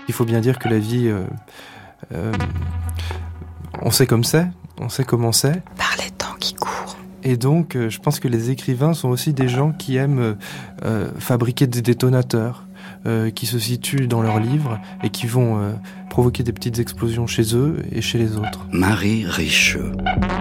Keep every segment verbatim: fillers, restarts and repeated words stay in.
il faut bien dire que la vie, euh, euh, on sait comme c'est, on sait comment c'est. Par les temps qui courent. Et donc, euh, je pense que les écrivains sont aussi des gens qui aiment euh, fabriquer des détonateurs, euh, qui se situent dans leurs livres et qui vont euh, provoquer des petites explosions chez eux et chez les autres. Marie Richeux.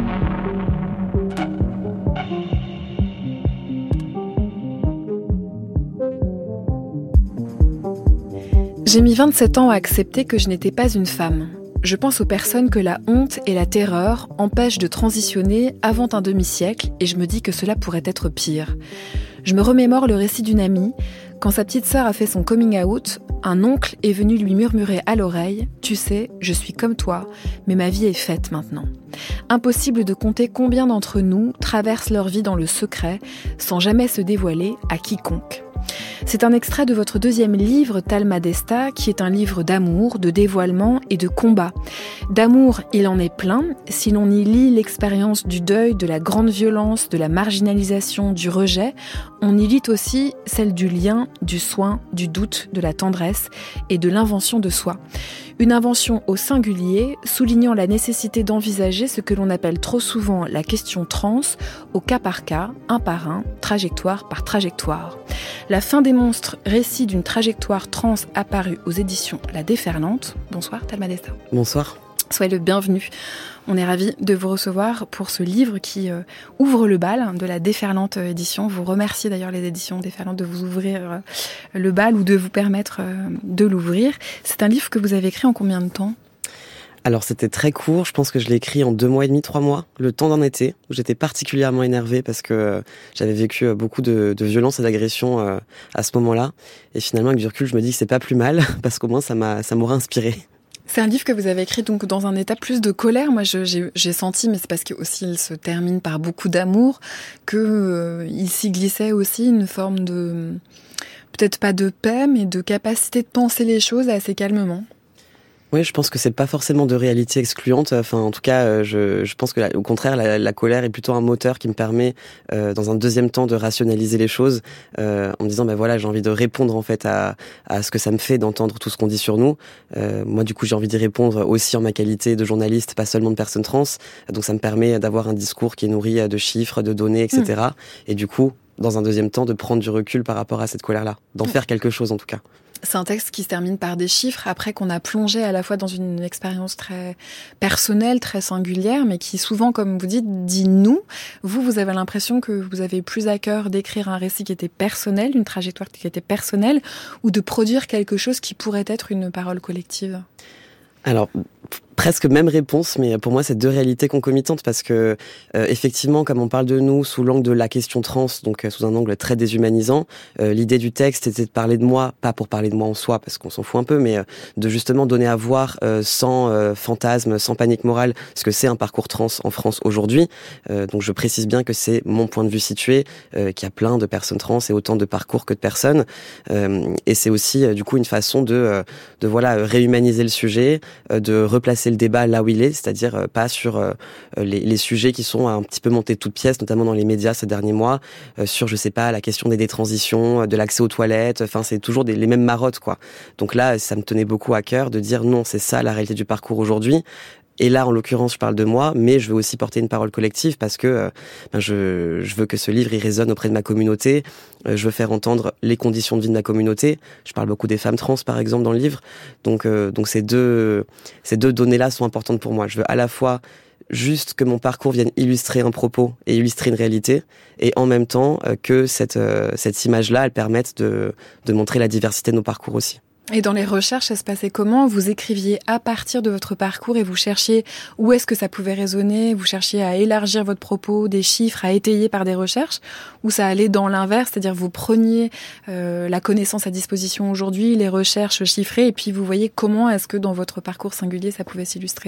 J'ai mis vingt-sept ans à accepter que je n'étais pas une femme. Je pense aux personnes que la honte et la terreur empêchent de transitionner avant un demi-siècle et je me dis que cela pourrait être pire. Je me remémore le récit d'une amie. Quand sa petite sœur a fait son coming out, un oncle est venu lui murmurer à l'oreille « Tu sais, je suis comme toi, mais ma vie est faite maintenant ». Impossible de compter combien d'entre nous traversent leur vie dans le secret, sans jamais se dévoiler à quiconque. C'est un extrait de votre deuxième livre, Talma Desta, qui est un livre d'amour, de dévoilement et de combat. D'amour, il en est plein. Si l'on y lit l'expérience du deuil, de la grande violence, de la marginalisation, du rejet, on y lit aussi celle du lien, du soin, du doute, de la tendresse et de l'invention de soi. Une invention au singulier, soulignant la nécessité d'envisager ce que l'on appelle trop souvent la question trans, au cas par cas, un par un, trajectoire par trajectoire. La fin des monstres, récit d'une trajectoire trans apparue aux éditions La Déferlante. Bonsoir Talma Desta. Bonsoir. Soyez le bienvenu. On est ravis de vous recevoir pour ce livre qui euh, ouvre le bal de la Déferlante édition. Vous remerciez d'ailleurs les éditions Déferlante de vous ouvrir euh, le bal ou de vous permettre euh, de l'ouvrir. C'est un livre que vous avez écrit en combien de temps ? Alors c'était très court, je pense que je l'ai écrit en deux mois et demi, trois mois, le temps d'un été, où j'étais particulièrement énervée parce que j'avais vécu beaucoup de, de violence et d'agression euh, à ce moment-là. Et finalement, avec du recul, je me dis que c'est pas plus mal, parce qu'au moins ça m'a, ça m'aura inspiré. C'est un livre que vous avez écrit donc dans un état plus de colère. Moi, je, j'ai, j'ai senti, mais c'est parce que aussi il se termine par beaucoup d'amour, que euh, il s'y glissait aussi une forme de, peut-être pas de paix, mais de capacité de penser les choses assez calmement. Oui, je pense que c'est pas forcément de réalité excluante. Enfin, en tout cas, je, je pense que, la, au contraire, la, la colère est plutôt un moteur qui me permet, euh, dans un deuxième temps, de rationaliser les choses, euh, en me disant, ben voilà, j'ai envie de répondre en fait à, à ce que ça me fait d'entendre tout ce qu'on dit sur nous. Euh, moi, du coup, j'ai envie d'y répondre aussi en ma qualité de journaliste, pas seulement de personne trans. Donc, ça me permet d'avoir un discours qui est nourri de chiffres, de données, et cetera. Mmh. Et du coup, dans un deuxième temps, de prendre du recul par rapport à cette colère-là, d'en mmh. faire quelque chose en tout cas. C'est un texte qui se termine par des chiffres, après qu'on a plongé à la fois dans une expérience très personnelle, très singulière, mais qui souvent, comme vous dites, dit nous. Vous, vous avez l'impression que vous avez plus à cœur d'écrire un récit qui était personnel, une trajectoire qui était personnelle, ou de produire quelque chose qui pourrait être une parole collective ? Alors, presque même réponse, mais pour moi, c'est deux réalités concomitantes parce que, euh, effectivement, comme on parle de nous sous l'angle de la question trans, donc euh, sous un angle très déshumanisant, euh, l'idée du texte était de parler de moi, pas pour parler de moi en soi, parce qu'on s'en fout un peu, mais euh, de justement donner à voir euh, sans euh, fantasme, sans panique morale, ce que c'est un parcours trans en France aujourd'hui. Euh, donc, je précise bien que c'est mon point de vue situé, euh, qu'il y a plein de personnes trans et autant de parcours que de personnes. Euh, et c'est aussi, euh, du coup, une façon de, euh, de voilà, réhumaniser le sujet, euh, de replacer le débat là où il est, c'est-à-dire euh, pas sur euh, les, les sujets qui sont un petit peu montés de toutes pièces, notamment dans les médias ces derniers mois, euh, sur, je sais pas, la question des détransitions, de l'accès aux toilettes, enfin, c'est toujours des, les mêmes marottes, quoi. Donc là, ça me tenait beaucoup à cœur de dire non, c'est ça la réalité du parcours aujourd'hui. Et là, en l'occurrence, je parle de moi, mais je veux aussi porter une parole collective parce que euh, ben je, je veux que ce livre il résonne auprès de ma communauté. Euh, je veux faire entendre les conditions de vie de ma communauté. Je parle beaucoup des femmes trans, par exemple, dans le livre. Donc, euh, donc ces deux, ces deux données-là sont importantes pour moi. Je veux à la fois juste que mon parcours vienne illustrer un propos et illustrer une réalité, et en même temps euh, que cette, euh, cette image-là, elle permette de, de montrer la diversité de nos parcours aussi. Et dans les recherches, ça se passait comment ? Vous écriviez à partir de votre parcours et vous cherchiez où est-ce que ça pouvait résonner ? Vous cherchiez à élargir votre propos, des chiffres, à étayer par des recherches ? Ou ça allait dans l'inverse, c'est-à-dire vous preniez euh, la connaissance à disposition aujourd'hui, les recherches chiffrées, et puis vous voyez comment est-ce que dans votre parcours singulier, ça pouvait s'illustrer ?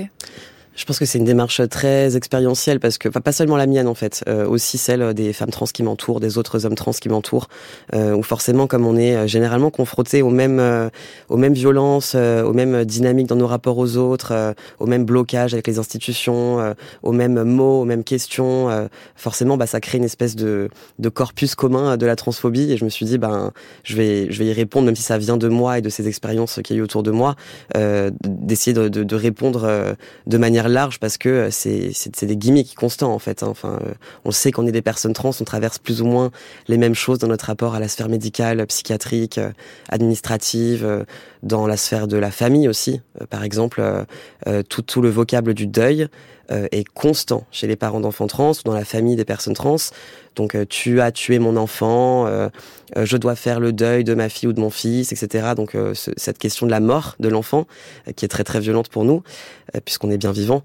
Je pense que c'est une démarche très expérientielle parce que, enfin, pas seulement la mienne en fait, euh, aussi celle des femmes trans qui m'entourent, des autres hommes trans qui m'entourent, euh, où forcément, comme on est généralement confrontés aux mêmes, euh, aux mêmes violences, euh, aux mêmes dynamiques dans nos rapports aux autres, euh, aux mêmes blocages avec les institutions, euh, aux mêmes mots, aux mêmes questions, euh, forcément, bah, ça crée une espèce de, de corpus commun de la transphobie. Et je me suis dit, ben, je vais, je vais y répondre, même si ça vient de moi et de ces expériences qu'il y a eu autour de moi, euh, d'essayer de, de, de répondre euh, de manière large parce que c'est, c'est, c'est des gimmicks constants en fait. Hein. Enfin, euh, on sait qu'on est des personnes trans, on traverse plus ou moins les mêmes choses dans notre rapport à la sphère médicale, psychiatrique, euh, administrative, euh, dans la sphère de la famille aussi. Euh, par exemple, euh, euh, tout, tout le vocable du deuil euh, est constant chez les parents d'enfants trans ou dans la famille des personnes trans. Donc, euh, tu as tué mon enfant, euh, euh, je dois faire le deuil de ma fille ou de mon fils, et cetera. Donc, euh, ce, cette question de la mort de l'enfant, euh, qui est très très violente pour nous, euh, puisqu'on est bien vivant.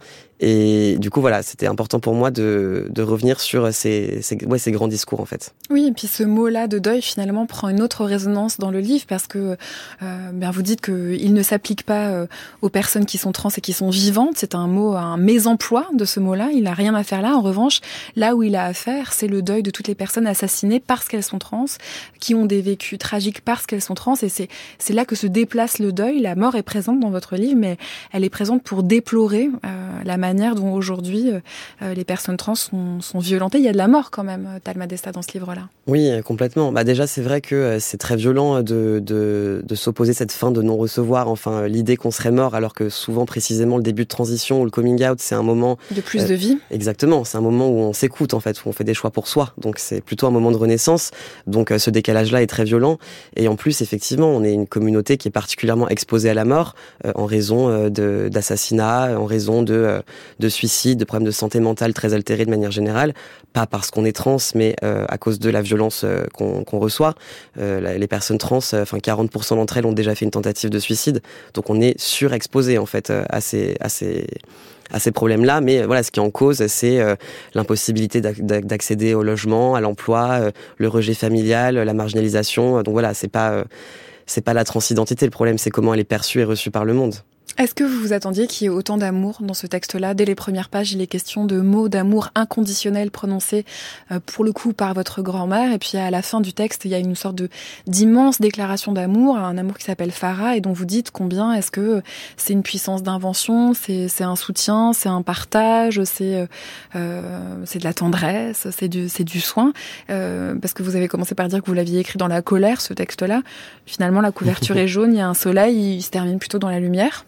Et du coup, voilà, c'était important pour moi de, de revenir sur ces, ces, ouais, ces grands discours, en fait. Oui, et puis ce mot-là de deuil, finalement, prend une autre résonance dans le livre, parce que euh, bien vous dites qu'il ne s'applique pas euh, aux personnes qui sont trans et qui sont vivantes. C'est un mot, un mésemploi de ce mot-là. Il n'a rien à faire là. En revanche, là où il a à faire, c'est le deuil de toutes les personnes assassinées parce qu'elles sont trans, qui ont des vécus tragiques parce qu'elles sont trans. Et c'est, c'est là que se déplace le deuil. La mort est présente dans votre livre, mais elle est présente pour déplorer euh, la manière dont aujourd'hui euh, les personnes trans sont, sont violentées. Il y a de la mort quand même, Thalma Desta, dans ce livre-là. Oui, complètement. Bah déjà, c'est vrai que c'est très violent de, de, de s'opposer à cette fin de non-recevoir. Enfin, l'idée qu'on serait mort, alors que souvent, précisément, le début de transition ou le coming out, c'est un moment... De plus euh, de vie. Exactement. C'est un moment où on s'écoute, en fait, où on fait des choix pour soi. Donc, c'est plutôt un moment de renaissance. Donc, ce décalage-là est très violent. Et en plus, effectivement, on est une communauté qui est particulièrement exposée à la mort euh, en raison euh, de, d'assassinats, en raison de... Euh, de suicide, de problèmes de santé mentale très altérés de manière générale, pas parce qu'on est trans, mais euh, à cause de la violence euh, qu'on, qu'on reçoit. Euh, les personnes trans, enfin euh, quarante pour cent d'entre elles ont déjà fait une tentative de suicide, donc on est surexposé en fait à ces, à ces, à ces problèmes-là. Mais voilà, ce qui est en cause, c'est euh, l'impossibilité d'accéder au logement, à l'emploi, euh, le rejet familial, la marginalisation. Donc voilà, c'est pas, euh, c'est pas la transidentité le problème, c'est comment elle est perçue et reçue par le monde. Est-ce que vous vous attendiez qu'il y ait autant d'amour dans ce texte-là ? Dès les premières pages, il est question de mots d'amour inconditionnels prononcés euh, pour le coup par votre grand-mère. Et puis à la fin du texte, il y a une sorte de d'immense déclaration d'amour, un amour qui s'appelle Farah et dont vous dites combien est-ce que c'est une puissance d'invention, c'est, c'est un soutien, c'est un partage, c'est, euh, c'est de la tendresse, c'est du, c'est du soin. Euh, parce que vous avez commencé par dire que vous l'aviez écrit dans la colère, ce texte-là. Finalement, la couverture est jaune, il y a un soleil, il se termine plutôt dans la lumière.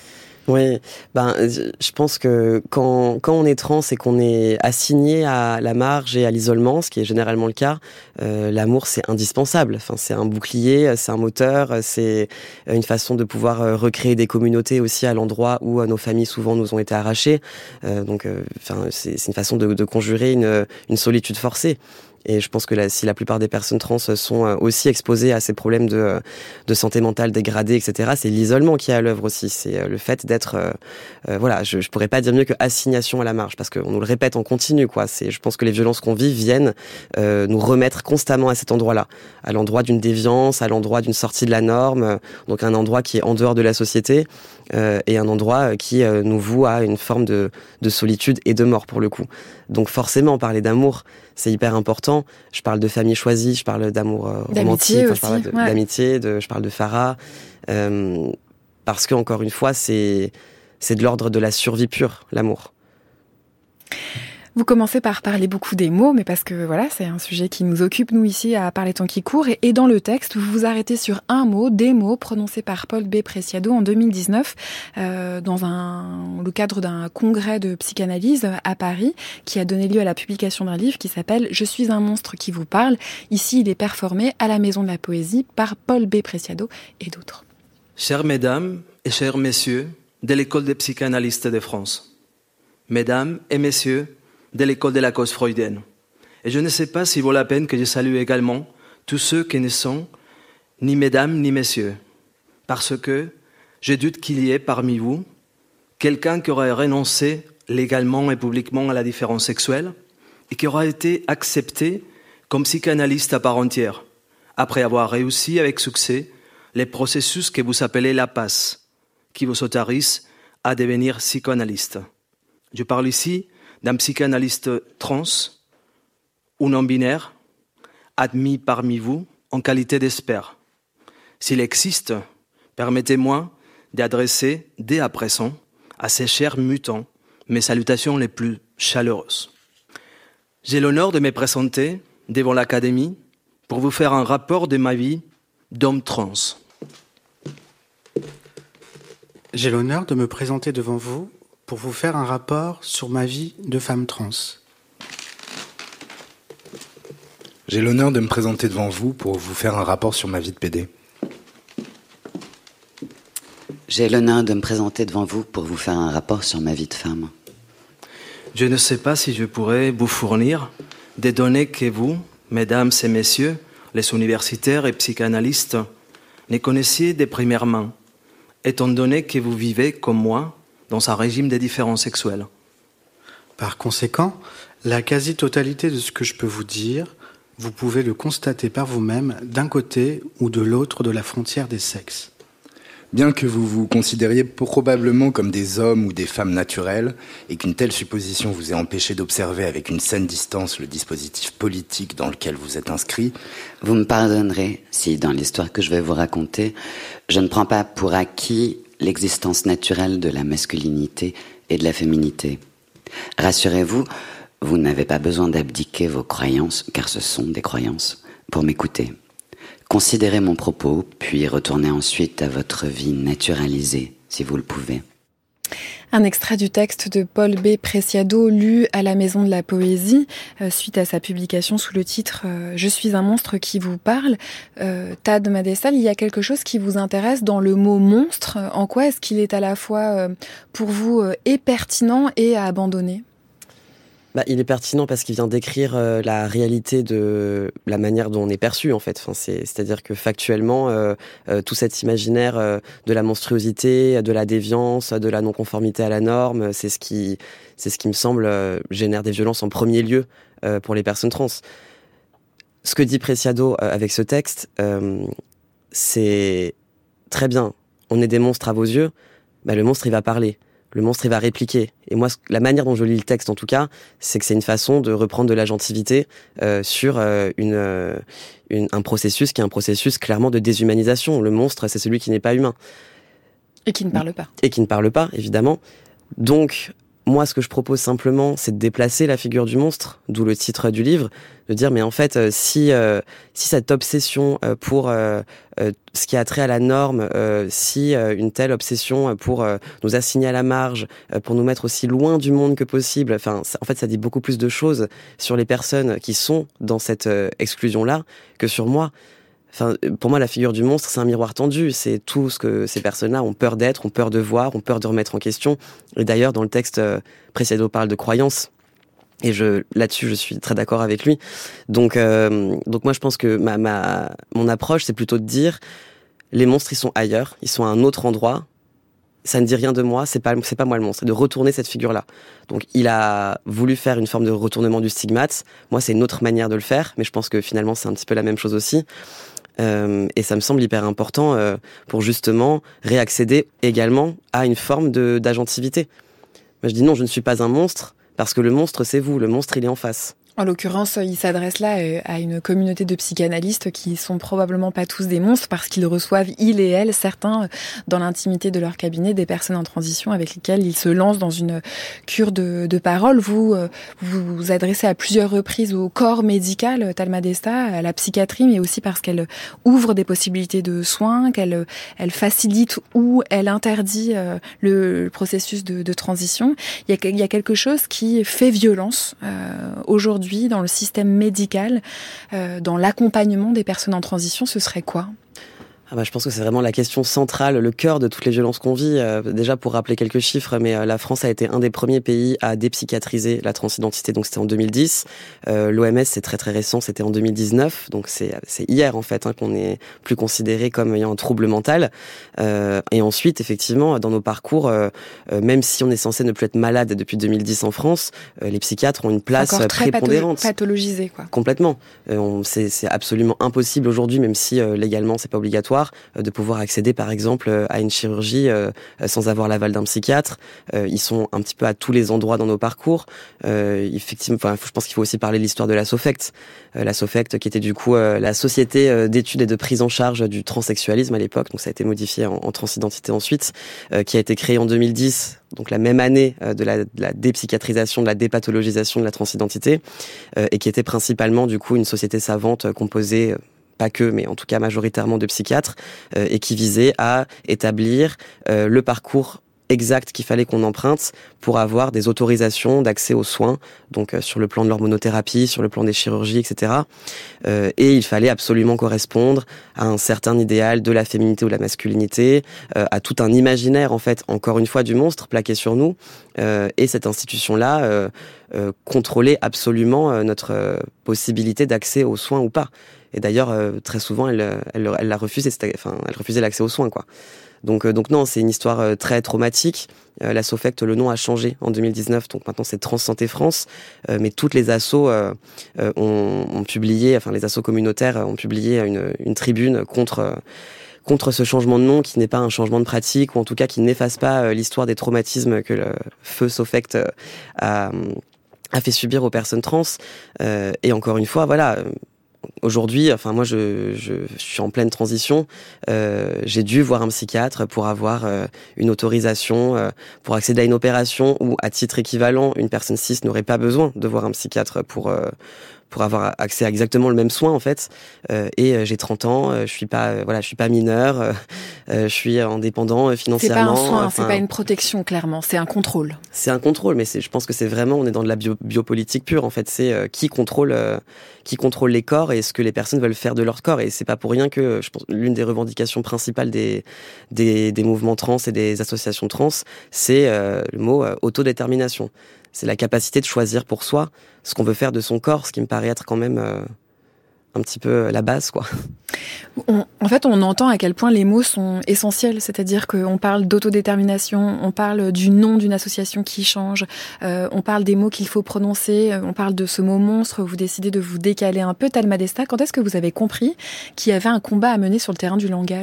Oui, ben je pense que quand quand on est trans et qu'on est assigné à la marge et à l'isolement, ce qui est généralement le cas, euh, l'amour c'est indispensable. Enfin, c'est un bouclier, c'est un moteur, c'est une façon de pouvoir recréer des communautés aussi à l'endroit où nos familles souvent nous ont été arrachées. Euh, donc, euh, enfin, c'est, c'est une façon de, de conjurer une une solitude forcée. Et je pense que la, si la plupart des personnes trans sont aussi exposées à ces problèmes de, de santé mentale dégradée, et cetera, c'est l'isolement qui est à l'œuvre aussi. C'est le fait d'être... Euh, euh, voilà, je, je pourrais pas dire mieux que assignation à la marge, parce qu'on nous le répète en continu, quoi. C'est, je pense que les violences qu'on vit viennent euh, nous remettre constamment à cet endroit-là, à l'endroit d'une déviance, à l'endroit d'une sortie de la norme, donc un endroit qui est en dehors de la société, euh, et un endroit qui euh, nous voue à une forme de, de solitude et de mort, pour le coup. Donc forcément, parler d'amour, c'est hyper important. Je parle de famille choisie, je parle d'amour euh, romantique, enfin, je parle de, ouais. d'amitié, de, je parle de Farah, euh, parce que encore une fois, c'est c'est de l'ordre de la survie pure, l'amour. Vous commencez par parler beaucoup des mots, mais parce que voilà, c'est un sujet qui nous occupe, nous, ici, à Par les temps qui courent. Et, et dans le texte, vous vous arrêtez sur un mot, des mots prononcés par Paul B. Preciado en deux mille dix-neuf, euh, dans un, le cadre d'un congrès de psychanalyse à Paris, qui a donné lieu à la publication d'un livre qui s'appelle « Je suis un monstre qui vous parle ». Ici, il est performé à la Maison de la Poésie par Paul B. Preciado et d'autres. Chères mesdames et chers messieurs de l'École des psychanalystes de France, mesdames et messieurs de l'école de la cause freudienne. Et je ne sais pas s'il vaut la peine que je salue également tous ceux qui ne sont ni mesdames ni messieurs, parce que je doute qu'il y ait parmi vous quelqu'un qui aurait renoncé légalement et publiquement à la différence sexuelle et qui aura été accepté comme psychanalyste à part entière, après avoir réussi avec succès les processus que vous appelez la passe, qui vous autorisent à devenir psychanalyste. Je parle ici d'un psychanalyste trans ou non-binaire, admis parmi vous en qualité d'expert. S'il existe, permettez-moi d'adresser dès à présent à ces chers mutants mes salutations les plus chaleureuses. J'ai l'honneur de me présenter devant l'Académie pour vous faire un rapport de ma vie d'homme trans. J'ai l'honneur de me présenter devant vous pour vous faire un rapport sur ma vie de femme trans. J'ai l'honneur de me présenter devant vous pour vous faire un rapport sur ma vie de pédé. J'ai l'honneur de me présenter devant vous pour vous faire un rapport sur ma vie de femme. Je ne sais pas si je pourrais vous fournir des données que vous, mesdames et messieurs, les universitaires et psychanalystes, ne connaissiez de première main, étant donné que vous vivez, comme moi, dans un régime de différences sexuelles. Par conséquent, la quasi-totalité de ce que je peux vous dire, vous pouvez le constater par vous-même d'un côté ou de l'autre de la frontière des sexes. Bien que vous vous considériez probablement comme des hommes ou des femmes naturelles et qu'une telle supposition vous ait empêché d'observer avec une saine distance le dispositif politique dans lequel vous êtes inscrit, vous me pardonnerez si, dans l'histoire que je vais vous raconter, je ne prends pas pour acquis l'existence naturelle de la masculinité et de la féminité. Rassurez-vous, vous n'avez pas besoin d'abdiquer vos croyances, car ce sont des croyances, pour m'écouter. Considérez mon propos, puis retournez ensuite à votre vie naturalisée, si vous le pouvez. Un extrait du texte de Paul B. Preciado, lu à la Maison de la Poésie, euh, suite à sa publication sous le titre euh, « Je suis un monstre qui vous parle ». Euh, Tad Madessal, il y a quelque chose qui vous intéresse dans le mot « monstre ». En quoi est-ce qu'il est à la fois, euh, pour vous, euh, et pertinent et à abandonner ? Bah, il est pertinent parce qu'il vient décrire euh, la réalité de la manière dont on est perçu, en fait. Enfin, c'est, c'est-à-dire que factuellement, euh, euh, tout cet imaginaire euh, de la monstruosité, de la déviance, de la non-conformité à la norme, c'est ce qui, c'est ce qui me semble euh, génère des violences en premier lieu euh, pour les personnes trans. Ce que dit Preciado euh, avec ce texte, euh, c'est très bien. On est des monstres à vos yeux, bah, le monstre il va parler. Le monstre, il va répliquer. Et moi, la manière dont je lis le texte, en tout cas, c'est que c'est une façon de reprendre de l'agentivité euh, sur euh, une, euh, une, un processus qui est un processus clairement de déshumanisation. Le monstre, c'est celui qui n'est pas humain. Et qui ne parle pas. Et qui ne parle pas, évidemment. Donc, moi, ce que je propose simplement, c'est de déplacer la figure du monstre, d'où le titre du livre, de dire, mais en fait, euh, si euh, si cette obsession euh, pour euh, euh, ce qui a trait à la norme, euh, si euh, une telle obsession pour euh, nous assigner à la marge, euh, pour nous mettre aussi loin du monde que possible, enfin, ça, en fait, ça dit beaucoup plus de choses sur les personnes qui sont dans cette euh, exclusion-là que sur moi. Enfin, pour moi, la figure du monstre, c'est un miroir tendu. C'est tout ce que ces personnes-là ont peur d'être, ont peur de voir, ont peur de remettre en question. Et d'ailleurs, dans le texte, euh, Preciado parle de croyances. Et je, là-dessus, je suis très d'accord avec lui. Donc, euh, donc moi, je pense que ma, ma, mon approche, c'est plutôt de dire, les monstres, ils sont ailleurs, ils sont à un autre endroit. Ça ne dit rien de moi, c'est pas, c'est pas moi le monstre. C'est de retourner cette figure-là. Donc, il a voulu faire une forme de retournement du stigmate. Moi, c'est une autre manière de le faire, mais je pense que finalement, c'est un petit peu la même chose aussi. Euh, et ça me semble hyper important euh, pour justement réaccéder également à une forme de, d'agentivité. Moi, je dis non, je ne suis pas un monstre, parce que le monstre, c'est vous. Le monstre, il est en face. En l'occurrence, il s'adresse là à une communauté de psychanalystes qui sont probablement pas tous des monstres parce qu'ils reçoivent, ils et elles, certains, dans l'intimité de leur cabinet, des personnes en transition avec lesquelles ils se lancent dans une cure de, de parole. Vous, vous vous adressez à plusieurs reprises au corps médical, Talma Desta, à la psychiatrie, mais aussi parce qu'elle ouvre des possibilités de soins, qu'elle elle facilite ou elle interdit le, le processus de, de transition. Il y a, il y a quelque chose qui fait violence euh, aujourd'hui dans le système médical, euh, dans l'accompagnement des personnes en transition, ce serait quoi ? Ah bah, je pense que c'est vraiment la question centrale, le cœur de toutes les violences qu'on vit. Euh, déjà, pour rappeler quelques chiffres, mais euh, la France a été un des premiers pays à dépsychiatriser la transidentité, donc c'était en deux mille dix. Euh, L'O M S, c'est très très récent, c'était en deux mille dix-neuf, donc c'est, c'est hier en fait hein, qu'on est plus considéré comme ayant un trouble mental. Euh, et ensuite, effectivement, dans nos parcours, euh, euh, même si on est censé ne plus être malade depuis deux mille dix en France, euh, les psychiatres ont une place encore très prépondérante. Pathologisé, quoi. Complètement. Euh, on, c'est, c'est absolument impossible aujourd'hui, même si euh, légalement c'est pas obligatoire, soir, euh, de pouvoir accéder par exemple euh, à une chirurgie euh, sans avoir l'aval d'un psychiatre. Euh, ils sont un petit peu à tous les endroits dans nos parcours. Euh, effectivement, enfin, je pense qu'il faut aussi parler de l'histoire de la SOFECT. Euh, la SOFECT qui était du coup euh, la société euh, d'études et de prise en charge du transsexualisme à l'époque, donc ça a été modifié en, en transidentité ensuite, euh, qui a été créée en deux mille dix, donc la même année euh, de, la, de la dépsychiatrisation, de la dépathologisation de la transidentité, euh, et qui était principalement du coup une société savante euh, composée euh, pas que, mais en tout cas majoritairement de psychiatres, euh, et qui visait à établir euh, le parcours exact qu'il fallait qu'on emprunte pour avoir des autorisations d'accès aux soins, donc euh, sur le plan de l'hormonothérapie, sur le plan des chirurgies, et cetera. Euh, et il fallait absolument correspondre à un certain idéal de la féminité ou de la masculinité, euh, à tout un imaginaire, en fait, encore une fois, du monstre plaqué sur nous. Euh, et cette institution-là euh, euh, contrôlait absolument euh, notre euh, possibilité d'accès aux soins ou pas. Et d'ailleurs, euh, très souvent, elle, elle, elle l'a refusé, enfin, elle refusait l'accès aux soins, quoi. Donc, euh, donc non, c'est une histoire euh, très traumatique. Euh, la SOFECT, le nom a changé en deux mille dix-neuf, donc maintenant c'est Trans Santé France. Euh, mais toutes les assos euh, euh, ont, ont publié, enfin les assos communautaires ont publié une, une tribune contre euh, contre ce changement de nom qui n'est pas un changement de pratique, ou en tout cas qui n'efface pas euh, l'histoire des traumatismes que le feu SOFECT euh, a, a fait subir aux personnes trans. Euh, et encore une fois, voilà. Aujourd'hui, enfin moi je, je, je suis en pleine transition, euh, j'ai dû voir un psychiatre pour avoir euh, une autorisation, euh, pour accéder à une opération où à titre équivalent, une personne cis n'aurait pas besoin de voir un psychiatre pour euh, pour avoir accès à exactement le même soin en fait. Euh, et euh, j'ai trente ans, euh, je suis pas euh, voilà, je suis pas mineur, euh, euh, je suis indépendant euh, financièrement. C'est pas un soin, enfin, c'est pas une protection clairement, c'est un contrôle. C'est un contrôle, mais c'est, je pense que c'est vraiment, on est dans de la bio, biopolitique pure en fait. C'est euh, qui contrôle, euh, qui contrôle les corps et ce que les personnes veulent faire de leur corps. Et c'est pas pour rien que, je pense, l'une des revendications principales des des, des mouvements trans et des associations trans, c'est euh, le mot euh, autodétermination. C'est la capacité de choisir pour soi ce qu'on veut faire de son corps, ce qui me paraît être quand même euh, un petit peu la base, quoi. On, en fait, on entend à quel point les mots sont essentiels, c'est-à-dire qu'on parle d'autodétermination, on parle du nom d'une association qui change, euh, on parle des mots qu'il faut prononcer, on parle de ce mot monstre, vous décidez de vous décaler un peu. Thelma Desta, quand est-ce que vous avez compris qu'il y avait un combat à mener sur le terrain du langage ?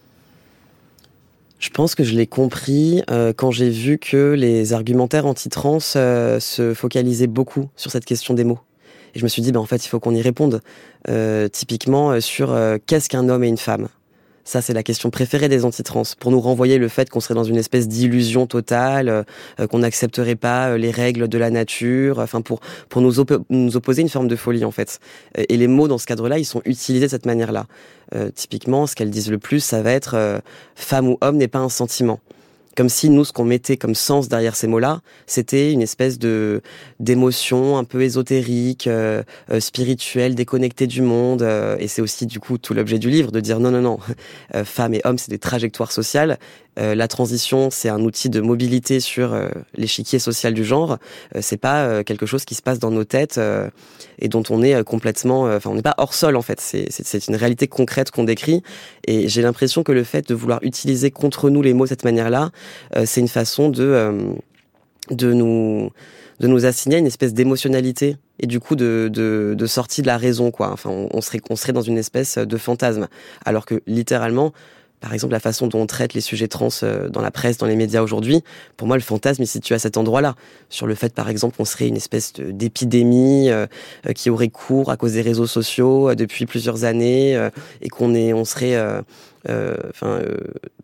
Je pense que je l'ai compris euh, quand j'ai vu que les argumentaires anti-trans euh, se focalisaient beaucoup sur cette question des mots. Et je me suis dit, ben, en fait, il faut qu'on y réponde. Euh, typiquement euh, sur euh, qu'est-ce qu'un homme et une femme. Ça, c'est la question préférée des anti-trans, pour nous renvoyer le fait qu'on serait dans une espèce d'illusion totale, euh, qu'on n'accepterait pas euh, les règles de la nature, enfin pour pour nous, op- nous opposer une forme de folie en fait. Et les mots dans ce cadre-là, ils sont utilisés de cette manière-là. Euh, typiquement, ce qu'elles disent le plus, ça va être euh, femme ou homme n'est pas un sentiment. Comme si nous, ce qu'on mettait comme sens derrière ces mots-là, c'était une espèce de d'émotion un peu ésotérique, euh, euh, spirituelle, déconnectée du monde. Euh, et c'est aussi du coup tout l'objet du livre, de dire non, non, non, euh, femmes et hommes, c'est des trajectoires sociales. Euh, la transition, c'est un outil de mobilité sur euh, l'échiquier social du genre. Euh, c'est pas euh, quelque chose qui se passe dans nos têtes euh, et dont on est euh, complètement... Enfin, euh, on n'est pas hors sol, en fait. C'est, c'est, c'est une réalité concrète qu'on décrit. Et j'ai l'impression que le fait de vouloir utiliser contre nous les mots de cette manière-là, euh, c'est une façon de, euh, de, nous, de nous assigner une espèce d'émotionnalité et du coup de, de, de sortie de la raison, quoi. Enfin, on, on, serait, on serait dans une espèce de fantasme. Alors que, littéralement... Par exemple, la façon dont on traite les sujets trans dans la presse, dans les médias aujourd'hui, pour moi, le fantasme, il se situe à cet endroit-là. Sur le fait, par exemple, qu'on serait une espèce de, d'épidémie euh, qui aurait cours à cause des réseaux sociaux euh, depuis plusieurs années euh, et qu'on est, on serait, euh, euh, enfin, euh,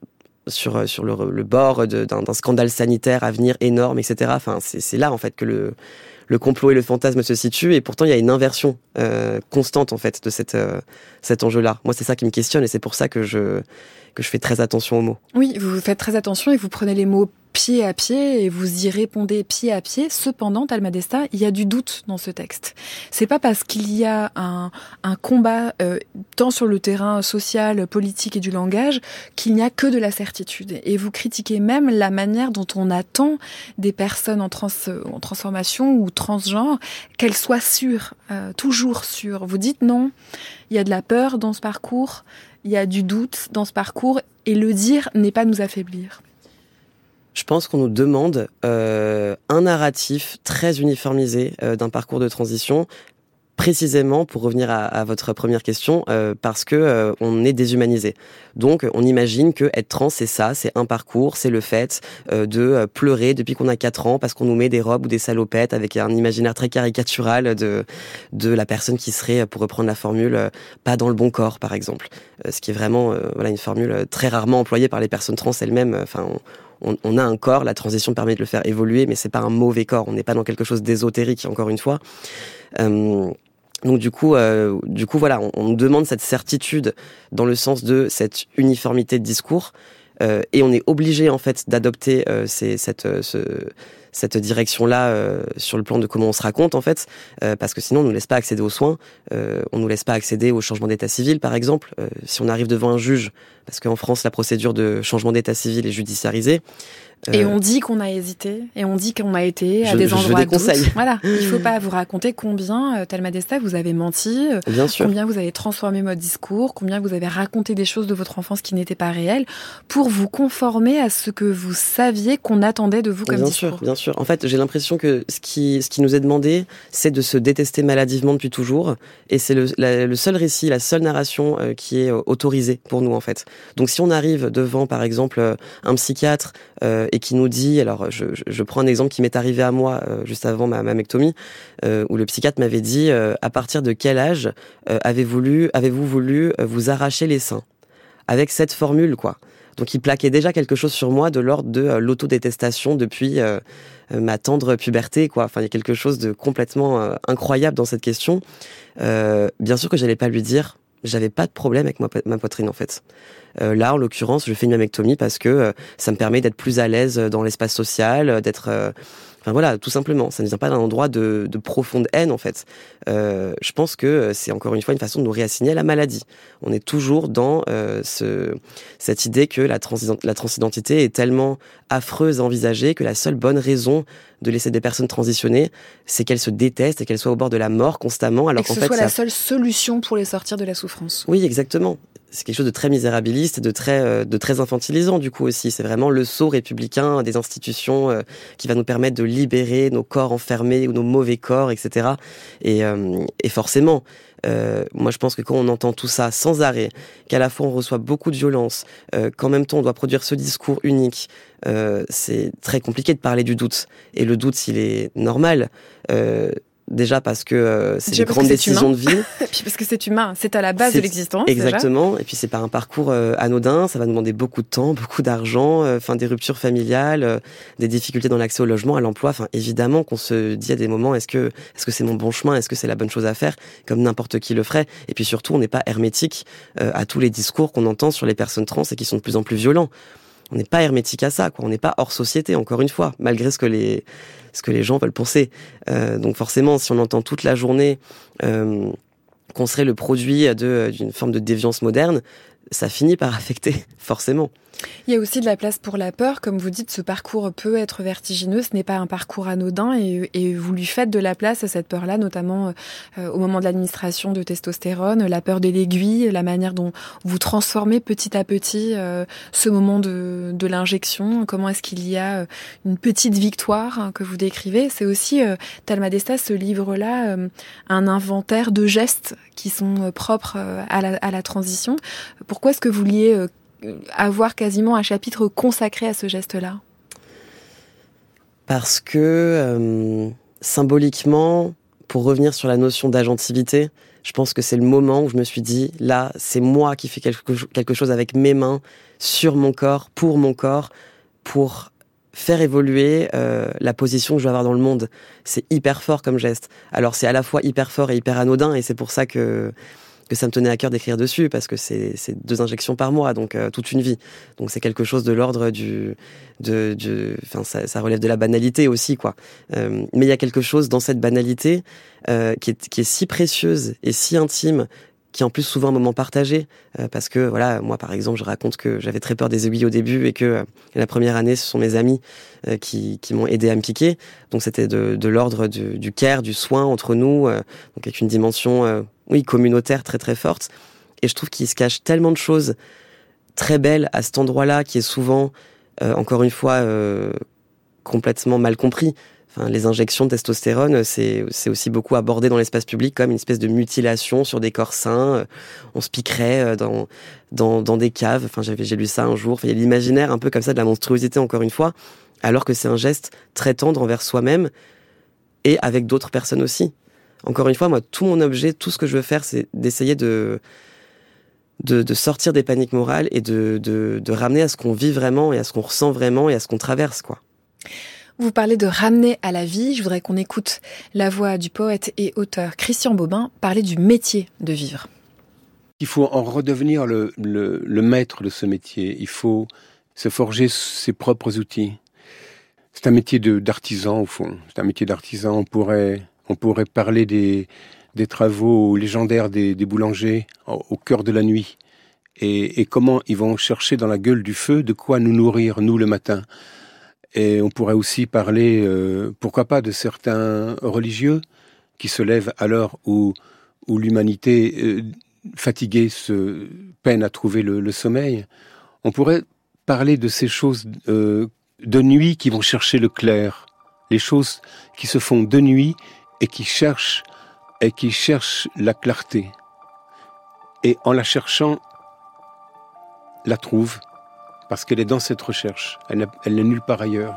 sur sur le, le bord de, d'un, d'un scandale sanitaire à venir énorme, et cetera. Enfin, c'est, c'est là en fait que le le complot et le fantasme se situent, et pourtant il y a une inversion euh, constante en fait de cette euh, cet enjeu-là. Moi, c'est ça qui me questionne, et c'est pour ça que je que je fais très attention aux mots. Oui, vous faites très attention et vous prenez les mots pied à pied et vous y répondez pied à pied. Cependant, Thelma Desta, il y a du doute dans ce texte. C'est pas parce qu'il y a un, un combat euh, tant sur le terrain social, politique et du langage qu'il n'y a que de la certitude. Et vous critiquez même la manière dont on attend des personnes en, trans, en transformation ou transgenre qu'elles soient sûres, euh, toujours sûres. Vous dites non, il y a de la peur dans ce parcours, il y a du doute dans ce parcours, et le dire n'est pas nous affaiblir. Je pense qu'on nous demande euh, un narratif très uniformisé euh, d'un parcours de transition, précisément, pour revenir à, à votre première question, euh, parce que euh, on est déshumanisé. Donc, on imagine que être trans, c'est ça, c'est un parcours, c'est le fait euh, de pleurer depuis qu'on a quatre ans parce qu'on nous met des robes ou des salopettes avec un imaginaire très caricatural de de la personne qui serait, pour reprendre la formule, euh, pas dans le bon corps, par exemple. Euh, ce qui est vraiment, euh, voilà, une formule très rarement employée par les personnes trans elles-mêmes. Enfin, on, On, on a un corps, la transition permet de le faire évoluer, mais c'est pas un mauvais corps. On n'est pas dans quelque chose d'ésotérique, encore une fois. Euh, donc du coup, euh, du coup, voilà, on, on demande cette certitude dans le sens de cette uniformité de discours, euh, et on est obligé en fait d'adopter euh, ces, cette, euh, ce, cette direction-là euh, sur le plan de comment on se raconte en fait, euh, parce que sinon on nous laisse pas accéder aux soins, euh, on nous laisse pas accéder au changement d'état civil, par exemple. Euh, si on arrive devant un juge, parce qu'en France la procédure de changement d'état civil est judiciarisée. Euh, et on dit qu'on a hésité, et on dit qu'on a été à je, des je endroits doutes. Voilà, il faut pas vous raconter combien, euh, Telle Madesta, vous avez menti, euh, Bien sûr. Combien vous avez transformé votre discours, combien vous avez raconté des choses de votre enfance qui n'étaient pas réelles, pour vous conformer à ce que vous saviez qu'on attendait de vous comme bien discours. Sûr, bien sûr. En fait, j'ai l'impression que ce qui, ce qui nous est demandé, c'est de se détester maladivement depuis toujours, et c'est le, la, le seul récit, la seule narration euh, qui est euh, autorisée pour nous en fait. Donc si on arrive devant, par exemple, euh, un psychiatre euh, et qui nous dit, alors je, je, je prends un exemple qui m'est arrivé à moi euh, juste avant ma mammectomie, euh, où le psychiatre m'avait dit euh, à partir de quel âge euh, avez-vous voulu, avez-vous voulu euh, vous arracher les seins, avec cette formule quoi. Donc il plaquait déjà quelque chose sur moi de l'ordre de euh, l'autodétestation depuis euh, ma tendre puberté quoi. Enfin il y a quelque chose de complètement euh, incroyable dans cette question. Euh, bien sûr que j'allais pas lui dire. J'avais pas de problème avec ma, ma poitrine en fait. Euh, là, en l'occurrence, je fais une mammectomie parce que euh, ça me permet d'être plus à l'aise dans l'espace social, d'être, euh, enfin voilà, tout simplement. Ça ne vient pas d'un endroit de, de profonde haine en fait. Euh, je pense que c'est encore une fois une façon de nous réassigner à la maladie. On est toujours dans euh, ce, cette idée que la, transident, la transidentité est tellement affreuse à envisager que la seule bonne raison de laisser des personnes transitionner, c'est qu'elles se détestent et qu'elles soient au bord de la mort constamment. Alors et que ce qu'en fait, soit ça... la seule solution pour les sortir de la souffrance. Oui, exactement. C'est quelque chose de très misérabiliste et de très, euh, de très infantilisant du coup aussi. C'est vraiment le sceau républicain des institutions euh, qui va nous permettre de libérer nos corps enfermés ou nos mauvais corps, et cetera. Et, euh, et forcément, euh, moi je pense que quand on entend tout ça sans arrêt, qu'à la fois on reçoit beaucoup de violence, euh, qu'en même temps on doit produire ce discours unique, euh, c'est très compliqué de parler du doute. Et le doute, s'il est normal, euh, déjà parce que euh, c'est déjà des grandes décisions de vie. Et puis parce que c'est humain, c'est à la base c'est, de l'existence. Exactement. Déjà. Et puis c'est pas un parcours euh, anodin, ça va nous demander beaucoup de temps, beaucoup d'argent, enfin euh, des ruptures familiales, euh, des difficultés dans l'accès au logement, à l'emploi. Enfin évidemment qu'on se dit à des moments est-ce que est-ce que c'est mon bon chemin, est-ce que c'est la bonne chose à faire, comme n'importe qui le ferait. Et puis surtout on n'est pas hermétique euh, à tous les discours qu'on entend sur les personnes trans et qui sont de plus en plus violents. On n'est pas hermétique à ça, quoi. On n'est pas hors société, encore une fois, malgré ce que les, ce que les gens veulent penser. Euh, donc forcément, si on entend toute la journée euh, qu'on serait le produit de, d'une forme de déviance moderne, ça finit par affecter, forcément. Il y a aussi de la place pour la peur. Comme vous dites, ce parcours peut être vertigineux, ce n'est pas un parcours anodin et, et vous lui faites de la place à cette peur-là, notamment euh, au moment de l'administration de testostérone, la peur de l'aiguille, la manière dont vous transformez petit à petit euh, ce moment de, de l'injection. Comment est-ce qu'il y a une petite victoire hein, que vous décrivez. C'est aussi, euh, Telle Madesta, ce livre-là, euh, un inventaire de gestes qui sont euh, propres euh, à, la, à la transition. Pourquoi est-ce que vous vouliez euh, avoir quasiment un chapitre consacré à ce geste-là? Parce que, euh, symboliquement, pour revenir sur la notion d'agentivité, je pense que c'est le moment où je me suis dit, là, c'est moi qui fais quelque, quelque chose avec mes mains, sur mon corps, pour mon corps, pour faire évoluer euh, la position que je vais avoir dans le monde. C'est hyper fort comme geste. Alors c'est à la fois hyper fort et hyper anodin, et c'est pour ça que... que ça me tenait à cœur d'écrire dessus, parce que c'est, c'est deux injections par mois, donc euh, toute une vie. Donc c'est quelque chose de l'ordre du... de, de, enfin, ça, ça relève de la banalité aussi, quoi. Euh, mais il y a quelque chose dans cette banalité euh, qui, est, qui est si précieuse et si intime, qui est en plus souvent un moment partagé, euh, parce que, voilà, moi par exemple, je raconte que j'avais très peur des aiguilles au début, et que euh, la première année, ce sont mes amis euh, qui, qui m'ont aidé à me piquer. Donc c'était de, de l'ordre du, du care, du soin entre nous, euh, donc avec une dimension... Euh, oui, communautaire très très forte. Et je trouve qu'il se cache tellement de choses très belles à cet endroit-là, qui est souvent, euh, encore une fois, euh, complètement mal compris. Enfin, les injections de testostérone, c'est, c'est aussi beaucoup abordé dans l'espace public comme une espèce de mutilation sur des corps sains. On se piquerait dans, dans, dans des caves. Enfin, j'avais, j'ai lu ça un jour. Enfin, il y a l'imaginaire un peu comme ça de la monstruosité, encore une fois, alors que c'est un geste très tendre envers soi-même et avec d'autres personnes aussi. Encore une fois, moi, tout mon objet, tout ce que je veux faire, c'est d'essayer de, de, de sortir des paniques morales et de, de, de ramener à ce qu'on vit vraiment et à ce qu'on ressent vraiment et à ce qu'on traverse, quoi. Vous parlez de ramener à la vie. Je voudrais qu'on écoute la voix du poète et auteur Christian Bobin parler du métier de vivre. Il faut en redevenir le, le, le maître de ce métier. Il faut se forger ses propres outils. C'est un métier de, d'artisan, au fond. C'est un métier d'artisan. On pourrait, on pourrait parler des, des travaux légendaires des, des boulangers au, au cœur de la nuit. Et, et comment ils vont chercher dans la gueule du feu de quoi nous nourrir, nous, le matin. Et on pourrait aussi parler, euh, pourquoi pas, de certains religieux qui se lèvent à l'heure où, où l'humanité euh, fatiguée se peine à trouver le, le sommeil. On pourrait parler de ces choses euh, de nuit qui vont chercher le clair, les choses qui se font de nuit et qui cherchent, et qui cherchent la clarté. Et en la cherchant, la trouvent. Parce qu'elle est dans cette recherche, elle, elle n'est nulle part ailleurs.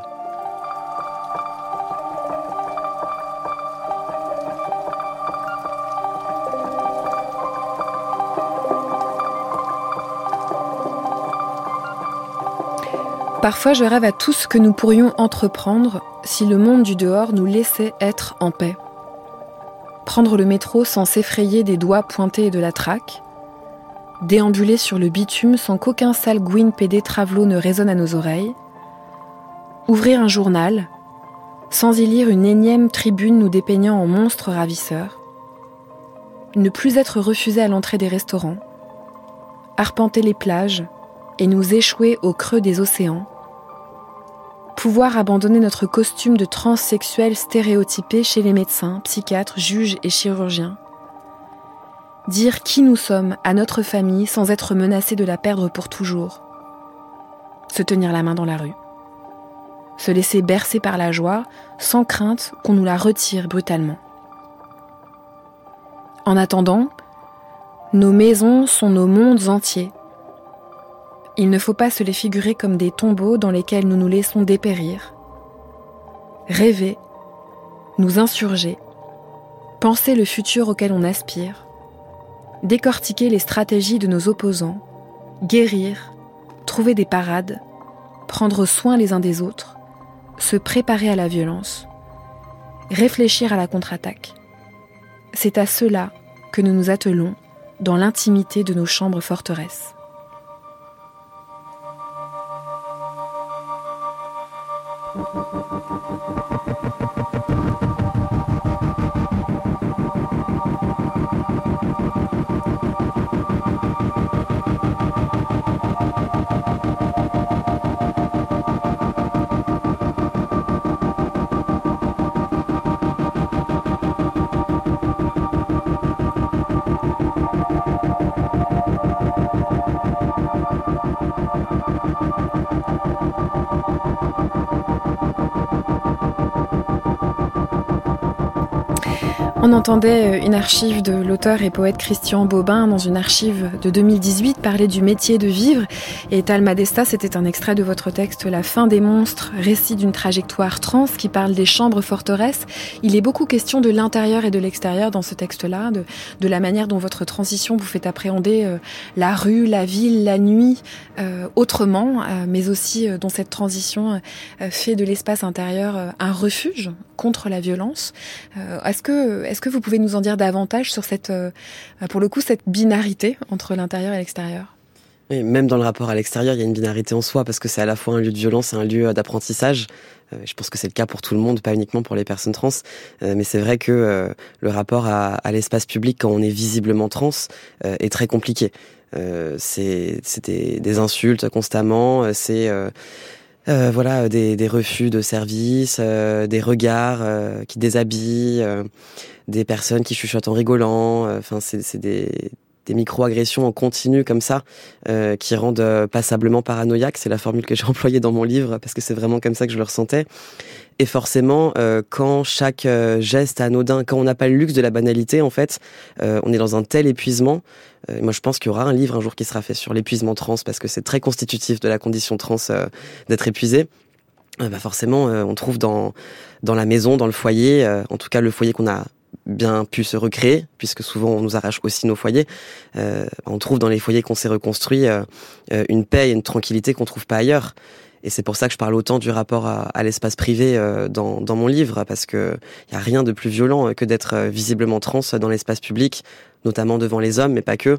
Parfois, je rêve à tout ce que nous pourrions entreprendre si le monde du dehors nous laissait être en paix. Prendre le métro sans s'effrayer des doigts pointés et de la traque, déambuler sur le bitume sans qu'aucun sale gouine pédé travelot ne résonne à nos oreilles, ouvrir un journal, sans y lire une énième tribune nous dépeignant en monstres ravisseurs, ne plus être refusé à l'entrée des restaurants, arpenter les plages et nous échouer au creux des océans, pouvoir abandonner notre costume de transsexuel stéréotypé chez les médecins, psychiatres, juges et chirurgiens, dire qui nous sommes à notre famille sans être menacé de la perdre pour toujours. Se tenir la main dans la rue. Se laisser bercer par la joie sans crainte qu'on nous la retire brutalement. En attendant, nos maisons sont nos mondes entiers. Il ne faut pas se les figurer comme des tombeaux dans lesquels nous nous laissons dépérir. Rêver, nous insurger, penser le futur auquel on aspire, décortiquer les stratégies de nos opposants, guérir, trouver des parades, prendre soin les uns des autres, se préparer à la violence, réfléchir à la contre-attaque. C'est à cela que nous nous attelons dans l'intimité de nos chambres forteresses. On entendait une archive de l'auteur et poète Christian Bobin dans une archive de deux mille dix-huit parler du métier de vivre. Et Tal Madesta, c'était un extrait de votre texte « La fin des monstres, récit d'une trajectoire trans » qui parle des chambres forteresses. Il est beaucoup question de l'intérieur et de l'extérieur dans ce texte-là, de, de la manière dont votre transition vous fait appréhender euh, la rue, la ville, la nuit euh, autrement, euh, mais aussi euh, dont cette transition euh, fait de l'espace intérieur euh, un refuge contre la violence. Euh, est-ce que, est-ce que vous pouvez nous en dire davantage sur cette, euh, pour le coup, cette binarité entre l'intérieur et l'extérieur ? Et même dans le rapport à l'extérieur, il y a une binarité en soi, parce que c'est à la fois un lieu de violence et un lieu d'apprentissage. Euh, je pense que c'est le cas pour tout le monde, pas uniquement pour les personnes trans. Euh, mais c'est vrai que euh, le rapport à, à l'espace public, quand on est visiblement trans, euh, est très compliqué. Euh, c'est c'est des, des insultes constamment, c'est... Euh, Euh, voilà, des, des refus de service, euh, des regards euh, qui déshabillent, euh, des personnes qui chuchotent en rigolant. Enfin, euh, c'est, c'est des, des micro-agressions en continu comme ça, euh, qui rendent euh, passablement paranoïaque. C'est la formule que j'ai employée dans mon livre, parce que c'est vraiment comme ça que je le ressentais. Et forcément, euh, quand chaque euh, geste anodin, quand on n'a pas le luxe de la banalité, en fait, euh, on est dans un tel épuisement. Euh, moi, je pense qu'il y aura un livre un jour qui sera fait sur l'épuisement trans, parce que c'est très constitutif de la condition trans euh, d'être épuisé. Euh, bah forcément, euh, on trouve dans dans la maison, dans le foyer, euh, en tout cas le foyer qu'on a bien pu se recréer, puisque souvent on nous arrache aussi nos foyers. Euh, on trouve dans les foyers qu'on s'est reconstruits euh, une paix et une tranquillité qu'on trouve pas ailleurs. Et c'est pour ça que je parle autant du rapport à, à l'espace privé euh, dans, dans mon livre, parce que y a rien de plus violent que d'être visiblement trans dans l'espace public, notamment devant les hommes, mais pas que.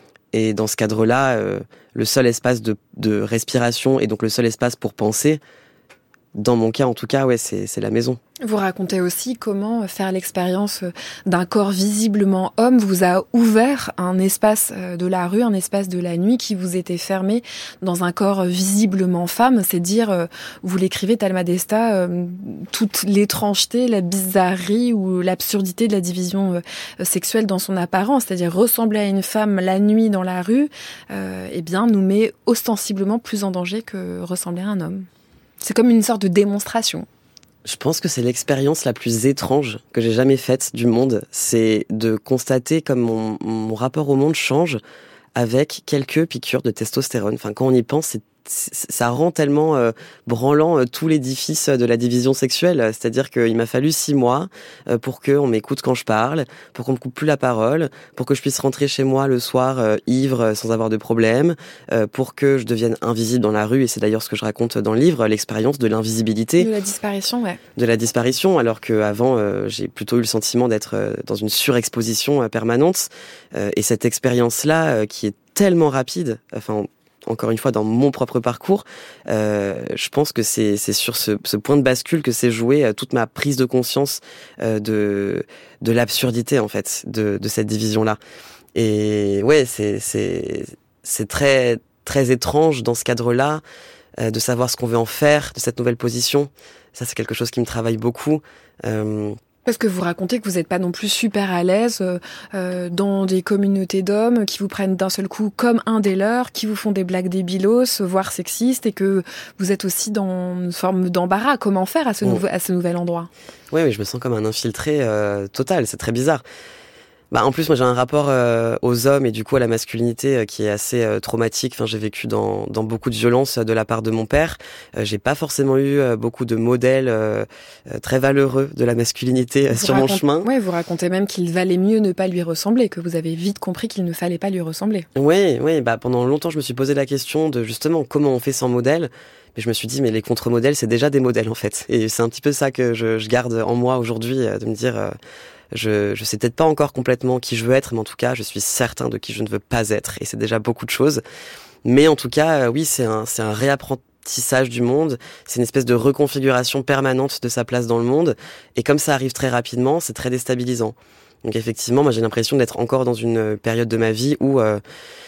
Et dans ce cadre-là, euh, le seul espace de, de respiration et donc le seul espace pour penser, dans mon cas en tout cas, ouais, c'est, c'est la maison. Vous racontez aussi comment faire l'expérience d'un corps visiblement homme vous a ouvert un espace de la rue, un espace de la nuit qui vous était fermé dans un corps visiblement femme. C'est dire, vous l'écrivez Thelma Desta, toute l'étrangeté, la bizarrerie ou l'absurdité de la division sexuelle dans son apparence, c'est-à-dire ressembler à une femme la nuit dans la rue, euh, eh bien nous met ostensiblement plus en danger que ressembler à un homme. C'est comme une sorte de démonstration. Je pense que c'est l'expérience la plus étrange que j'ai jamais faite du monde. C'est de constater comme mon, mon rapport au monde change avec quelques piqûres de testostérone. Enfin, quand on y pense, c'est ça rend tellement euh, branlant euh, tout l'édifice de la division sexuelle. C'est-à-dire qu'il m'a fallu six mois euh, pour qu'on m'écoute quand je parle, pour qu'on me coupe plus la parole, pour que je puisse rentrer chez moi le soir euh, ivre sans avoir de problème, euh, pour que je devienne invisible dans la rue. Et c'est d'ailleurs ce que je raconte dans le livre, l'expérience de l'invisibilité. De la disparition, ouais. De la disparition, alors qu'avant, euh, j'ai plutôt eu le sentiment d'être euh, dans une surexposition euh, permanente. Euh, et cette expérience-là, euh, qui est tellement rapide, enfin... encore une fois, dans mon propre parcours, euh, je pense que c'est, c'est sur ce, ce point de bascule que s'est jouée euh, toute ma prise de conscience euh, de, de l'absurdité, en fait, de, de cette division-là. Et ouais, c'est, c'est, c'est très, très étrange dans ce cadre-là, euh, de savoir ce qu'on veut en faire de cette nouvelle position. Ça, c'est quelque chose qui me travaille beaucoup. Euh, Parce que vous racontez que vous n'êtes pas non plus super à l'aise euh, dans des communautés d'hommes qui vous prennent d'un seul coup comme un des leurs, qui vous font des blagues débilos, voire sexistes, et que vous êtes aussi dans une forme d'embarras. Comment faire à ce, mmh. nouveau, à ce nouvel endroit ? Oui, oui, je me sens comme un infiltré euh, total, c'est très bizarre. Bah, en plus, moi, j'ai un rapport euh, aux hommes et du coup à la masculinité euh, qui est assez euh, traumatique. Enfin, j'ai vécu dans, dans beaucoup de violence euh, de la part de mon père. Euh, j'ai pas forcément eu euh, beaucoup de modèles euh, euh, très valeureux de la masculinité euh, sur raconte... mon chemin. Oui, vous racontez même qu'il valait mieux ne pas lui ressembler, que vous avez vite compris qu'il ne fallait pas lui ressembler. Oui, oui. Bah, pendant longtemps, je me suis posé la question de justement comment on fait sans modèle. Mais je me suis dit, mais les contre-modèles, c'est déjà des modèles en fait. Et c'est un petit peu ça que je, je garde en moi aujourd'hui, euh, de me dire... Euh, Je, je sais peut-être pas encore complètement qui je veux être, mais en tout cas, je suis certain de qui je ne veux pas être. Et c'est déjà beaucoup de choses. Mais en tout cas, euh, oui, c'est un, c'est un réapprentissage du monde. C'est une espèce de reconfiguration permanente de sa place dans le monde. Et comme ça arrive très rapidement, c'est très déstabilisant. Donc effectivement, moi, j'ai l'impression d'être encore dans une période de ma vie où, euh,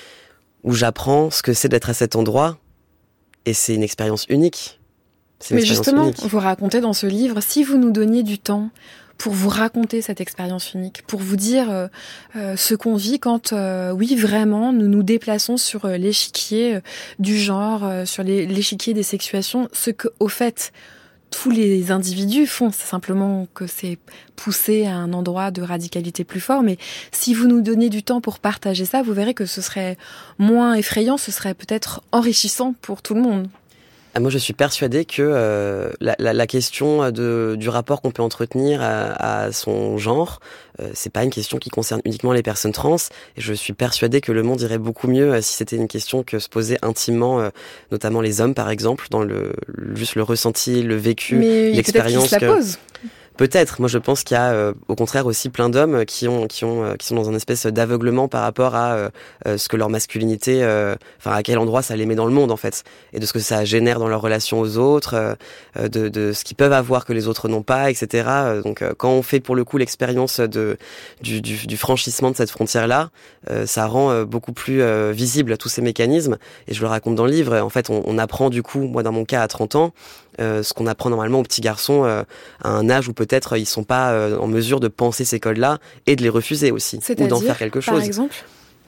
où j'apprends ce que c'est d'être à cet endroit. Et c'est une expérience unique. C'est une mais expérience justement, unique. Vous racontez dans ce livre, si vous nous donniez du temps pour vous raconter cette expérience unique, pour vous dire euh, euh, ce qu'on vit quand, euh, oui, vraiment, nous nous déplaçons sur euh, l'échiquier euh, du genre, euh, sur les, l'échiquier des sexuations, ce que, au fait, tous les individus font, c'est simplement que c'est poussé à un endroit de radicalité plus fort, mais si vous nous donniez du temps pour partager ça, vous verrez que ce serait moins effrayant, ce serait peut-être enrichissant pour tout le monde. Moi, je suis persuadée que euh, la, la, la question de, du rapport qu'on peut entretenir à, à son genre, euh, c'est pas une question qui concerne uniquement les personnes trans. Et je suis persuadée que le monde irait beaucoup mieux euh, si c'était une question que se posaient intimement, euh, notamment les hommes, par exemple, dans le juste le ressenti, le vécu, mais l'expérience. Peut-être qu'ils se la posent. Peut-être. Moi, je pense qu'il y a, euh, au contraire, aussi plein d'hommes qui ont, qui ont, euh, qui sont dans une espèce d'aveuglement par rapport à euh, euh, ce que leur masculinité, euh, enfin, à quel endroit ça les met dans le monde, en fait, et de ce que ça génère dans leur relation aux autres, euh, de, de ce qu'ils peuvent avoir que les autres n'ont pas, et cetera. Donc, euh, quand on fait pour le coup l'expérience de du, du, du franchissement de cette frontière-là, euh, ça rend euh, beaucoup plus euh, visible tous ces mécanismes. Et je le raconte dans le livre. En fait, on, on apprend du coup, moi, dans mon cas, à trente ans. Euh, ce qu'on apprend normalement aux petits garçons euh, à un âge où peut-être ils sont pas euh, en mesure de penser ces codes-là et de les refuser aussi, c'est-à-dire, ou d'en faire quelque chose. Par exemple ?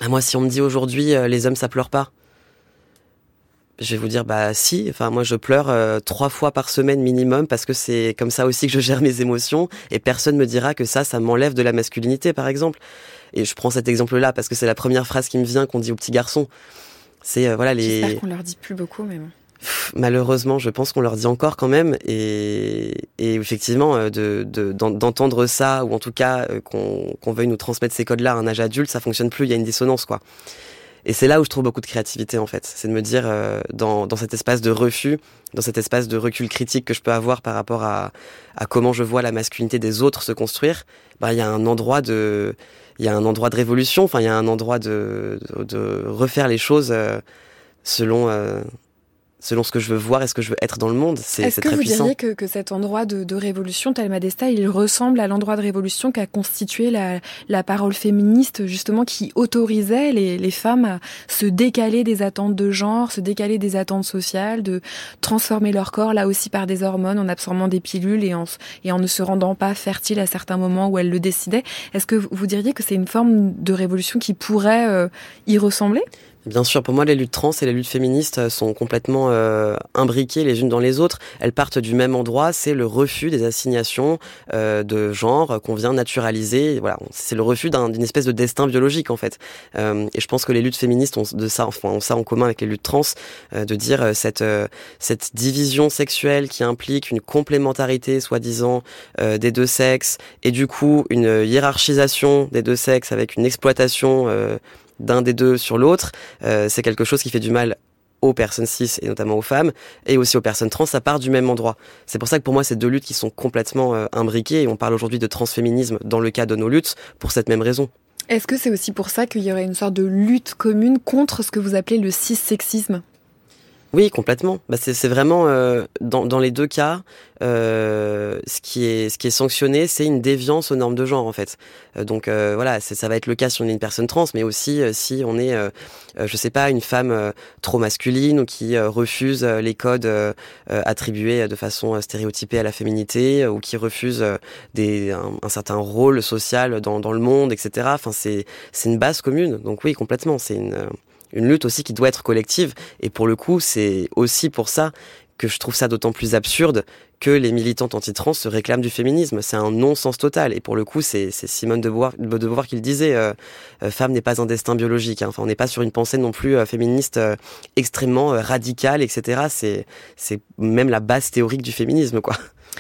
Bah, moi, si on me dit aujourd'hui, euh, les hommes, ça pleure pas, je vais vous dire, bah si, enfin moi je pleure euh, trois fois par semaine minimum parce que c'est comme ça aussi que je gère mes émotions et personne me dira que ça, ça m'enlève de la masculinité par exemple. Et je prends cet exemple-là parce que c'est la première phrase qui me vient qu'on dit aux petits garçons. C'est euh, voilà les. J'espère qu'on leur dit plus beaucoup, mais bon. Pff, malheureusement, je pense qu'on leur dit encore quand même et, et effectivement euh, de, de, d'entendre ça ou en tout cas euh, qu'on, qu'on veuille nous transmettre ces codes-là à un âge adulte, ça fonctionne plus, il y a une dissonance quoi. Et c'est là où je trouve beaucoup de créativité en fait, c'est de me dire euh, dans, dans cet espace de refus, dans cet espace de recul critique que je peux avoir par rapport à, à comment je vois la masculinité des autres se construire, bah il y a un endroit de, il y a un endroit de révolution, enfin il y a un endroit de, de, de refaire les choses euh, selon euh, selon ce que je veux voir et ce que je veux être dans le monde. C'est, Est-ce c'est que très vous puissant. diriez que, que cet endroit de, de révolution, Thelma Desta, il ressemble à l'endroit de révolution qu'a constitué la, la parole féministe, justement, qui autorisait les, les femmes à se décaler des attentes de genre, se décaler des attentes sociales, de transformer leur corps, là aussi par des hormones, en absorbant des pilules et en, et en ne se rendant pas fertile à certains moments où elles le décidaient. Est-ce que vous diriez que c'est une forme de révolution qui pourrait euh, y ressembler ? Bien sûr, pour moi, les luttes trans et les luttes féministes sont complètement euh, imbriquées les unes dans les autres. Elles partent du même endroit, c'est le refus des assignations euh, de genre qu'on vient naturaliser. Voilà, c'est le refus d'un, d'une espèce de destin biologique en fait. Euh, et je pense que les luttes féministes ont de ça, enfin, ont ça en commun avec les luttes trans, euh, de dire euh, cette euh, cette division sexuelle qui implique une complémentarité soi-disant euh, des deux sexes et du coup une hiérarchisation des deux sexes avec une exploitation euh, d'un des deux sur l'autre, euh, c'est quelque chose qui fait du mal aux personnes cis et notamment aux femmes et aussi aux personnes trans, ça part du même endroit. C'est pour ça que pour moi c'est deux luttes qui sont complètement euh, imbriquées et on parle aujourd'hui de transféminisme dans le cas de nos luttes pour cette même raison. Est-ce que c'est aussi pour ça qu'il y aurait une sorte de lutte commune contre ce que vous appelez le cis-sexisme ? Oui, complètement. Bah c'est, c'est vraiment euh, dans, dans les deux cas, euh, ce qui est ce qui est sanctionné, c'est une déviance aux normes de genre en fait. Euh, donc euh, voilà, c'est, ça va être le cas si on est une personne trans, mais aussi euh, si on est, euh, euh, je sais pas, une femme euh, trop masculine ou qui euh, refuse euh, les codes euh, euh, attribués de façon euh, stéréotypée à la féminité, euh, ou qui refuse euh, des un, un certain rôle social dans dans le monde, et cetera. Enfin, c'est c'est une base commune. Donc oui, complètement, c'est une euh, une lutte aussi qui doit être collective. Et pour le coup, c'est aussi pour ça que je trouve ça d'autant plus absurde que les militantes anti-trans se réclament du féminisme. C'est un non-sens total. Et pour le coup, c'est, c'est Simone de Beauvoir, de Beauvoir qui le disait, euh, euh, femme n'est pas un destin biologique. Hein. Enfin, on n'est pas sur une pensée non plus euh, féministe euh, extrêmement euh, radicale, et cetera. C'est, c'est même la base théorique du féminisme, quoi.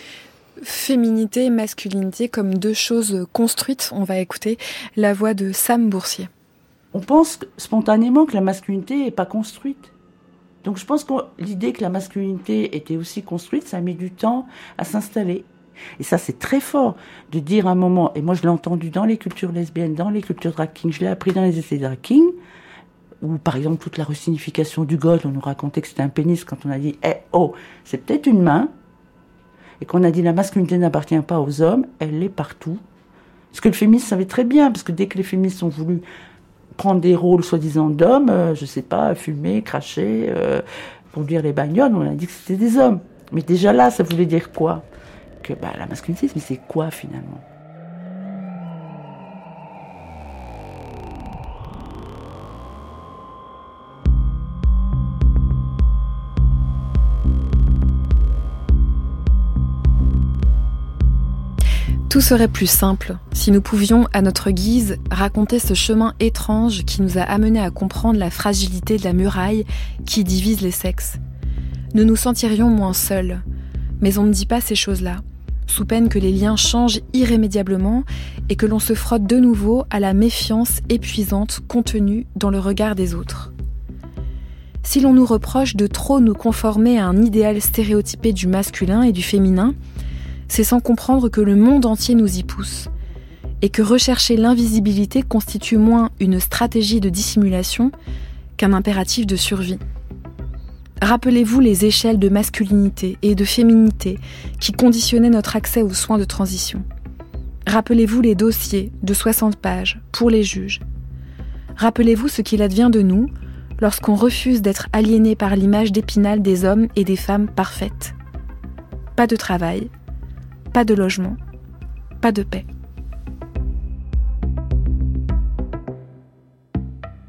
Féminité et masculinité comme deux choses construites. On va écouter la voix de Sam Boursier. On pense spontanément que la masculinité n'est pas construite. Donc je pense que l'idée que la masculinité était aussi construite, ça a mis du temps à s'installer. Et ça, c'est très fort de dire à un moment, et moi je l'ai entendu dans les cultures lesbiennes, dans les cultures drag king, je l'ai appris dans les essais drag king, où par exemple toute la resignification du God, on nous racontait que c'était un pénis quand on a dit eh, « oh, c'est peut-être une main », et qu'on a dit « la masculinité n'appartient pas aux hommes, elle l'est partout ». Ce que le féministe savait très bien, parce que dès que les féministes ont voulu prendre des rôles soi-disant d'hommes, euh, je sais pas, fumer, cracher, euh, conduire les bagnoles, on a dit que c'était des hommes. Mais déjà là, ça voulait dire quoi ? Que bah, la masculinité, mais c'est quoi finalement ? Tout serait plus simple si nous pouvions, à notre guise, raconter ce chemin étrange qui nous a amenés à comprendre la fragilité de la muraille qui divise les sexes. Nous nous sentirions moins seuls, mais on ne dit pas ces choses-là, sous peine que les liens changent irrémédiablement et que l'on se frotte de nouveau à la méfiance épuisante contenue dans le regard des autres. Si l'on nous reproche de trop nous conformer à un idéal stéréotypé du masculin et du féminin, c'est sans comprendre que le monde entier nous y pousse, et que rechercher l'invisibilité constitue moins une stratégie de dissimulation qu'un impératif de survie. Rappelez-vous les échelles de masculinité et de féminité qui conditionnaient notre accès aux soins de transition. Rappelez-vous les dossiers de soixante pages pour les juges. Rappelez-vous ce qu'il advient de nous lorsqu'on refuse d'être aliéné par l'image d'Épinal des hommes et des femmes parfaites. Pas de travail, pas de logement, pas de paix.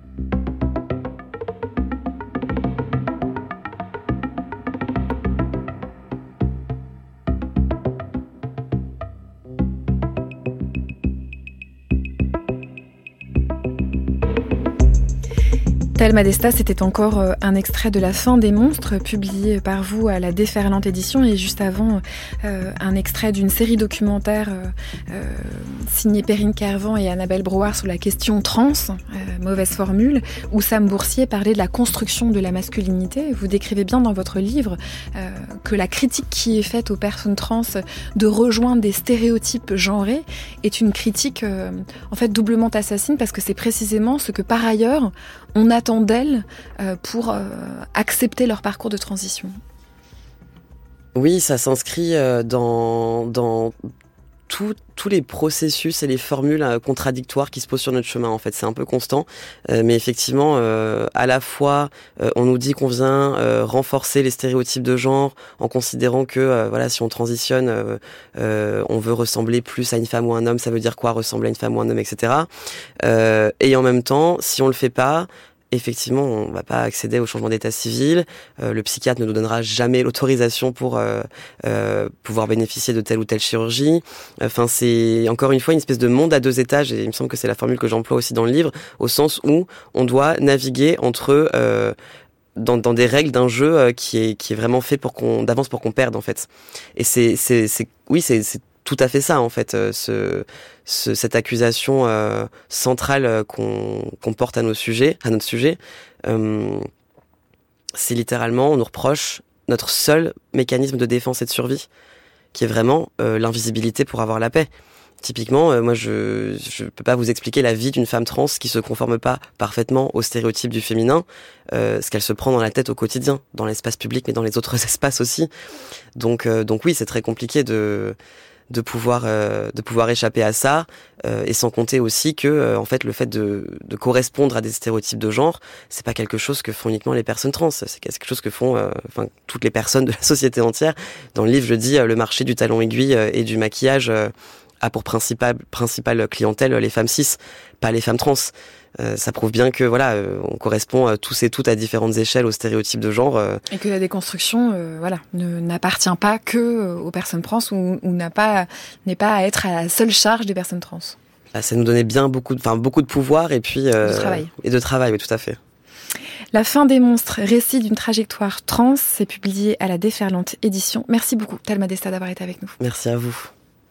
Thelma Desta, c'était encore un extrait de La fin des monstres, publié par vous à la Déferlante Édition, et juste avant, euh, un extrait d'une série documentaire euh, euh, signée Perrine Kervant et Annabelle Brouard sur la question trans, euh, mauvaise formule, où Sam Boursier parlait de la construction de la masculinité. Vous décrivez bien dans votre livre euh, que la critique qui est faite aux personnes trans de rejoindre des stéréotypes genrés est une critique euh, en fait doublement assassine, parce que c'est précisément ce que par ailleurs on attend d'elles euh, pour euh, accepter leur parcours de transition. Oui, ça s'inscrit euh, dans, dans tout, tous les processus et les formules euh, contradictoires qui se posent sur notre chemin. En fait, c'est un peu constant, euh, mais effectivement, euh, à la fois, euh, on nous dit qu'on vient euh, renforcer les stéréotypes de genre en considérant que, euh, voilà, si on transitionne, euh, euh, on veut ressembler plus à une femme ou un homme. Ça veut dire quoi, ressembler à une femme ou un homme, et cetera. Euh, et en même temps, si on le fait pas, effectivement, on va pas accéder au changement d'état civil. Euh, le psychiatre ne nous donnera jamais l'autorisation pour euh, euh, pouvoir bénéficier de telle ou telle chirurgie. Enfin, c'est encore une fois une espèce de monde à deux étages, et il me semble que c'est la formule que j'emploie aussi dans le livre, au sens où on doit naviguer entre euh, dans, dans des règles d'un jeu euh, qui est qui est vraiment fait pour qu'on d'avance pour qu'on perde en fait. Et c'est c'est c'est oui c'est c'est tout à fait ça en fait, euh, ce, ce cette accusation euh, centrale euh, qu'on qu'on porte à nos sujets, à notre sujet, euh, c'est littéralement on nous reproche notre seul mécanisme de défense et de survie, qui est vraiment euh, l'invisibilité pour avoir la paix. Typiquement, euh, moi je je peux pas vous expliquer la vie d'une femme trans qui se conforme pas parfaitement aux stéréotypes du féminin, euh, ce qu'elle se prend dans la tête au quotidien, dans l'espace public mais dans les autres espaces aussi. Donc euh, donc oui, c'est très compliqué de de pouvoir euh, de pouvoir échapper à ça, euh, et sans compter aussi que euh, en fait le fait de de correspondre à des stéréotypes de genre, c'est pas quelque chose que font uniquement les personnes trans, c'est quelque chose que font euh, enfin toutes les personnes de la société entière. Dans le livre, je dis euh, le marché du talon aiguille euh, et du maquillage euh, a pour principale principale clientèle les femmes cis, pas les femmes trans. Euh, ça prouve bien que voilà, euh, on correspond euh, tous et toutes à différentes échelles aux stéréotypes de genre. Euh. Et que la déconstruction, euh, voilà, ne, n'appartient pas que euh, aux personnes trans, ou, ou n'a pas, n'est pas à être à la seule charge des personnes trans. Bah, ça nous donnait bien beaucoup de, enfin beaucoup de pouvoir et puis euh, de travail. Et de travail, oui, tout à fait. La fin des monstres, récit d'une trajectoire trans, c'est publié à la Déferlante Édition. Merci beaucoup, Thelma Desta, d'avoir été avec nous. Merci à vous.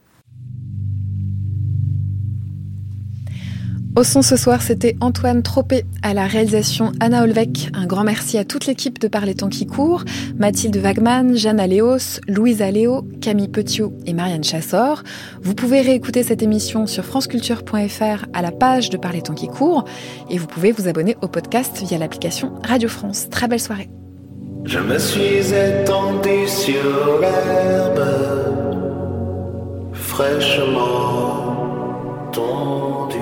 Au son ce soir, c'était Antoine Tropé, à la réalisation Anna Olvec. Un grand merci à toute l'équipe de Par les temps qui courent, Mathilde Wagman, Jeanne Aléos, Louise Aléo, Camille Petiot et Marianne Chassor. Vous pouvez réécouter cette émission sur franceculture point f r à la page de Par les temps qui courent, et vous pouvez vous abonner au podcast via l'application Radio France. Très belle soirée. Je me suis étendu sur l'herbe, fraîchement tondue.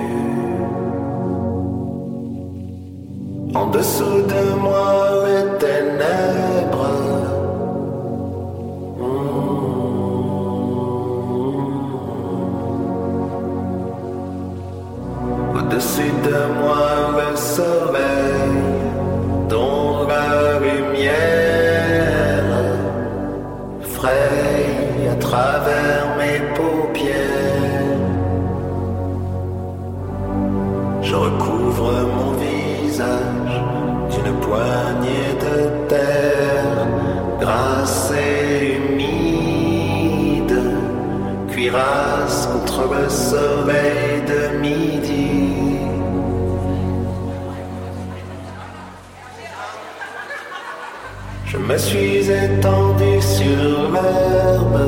En dessous de moi, les ténèbres. Mmh. Au-dessus de moi, le soleil, dont la lumière fraye à travers mes paupières. Je recouvre mon visage d'une poignée de terre grasse et humide, cuirasse contre le soleil de midi. Je me suis étendu sur l'herbe,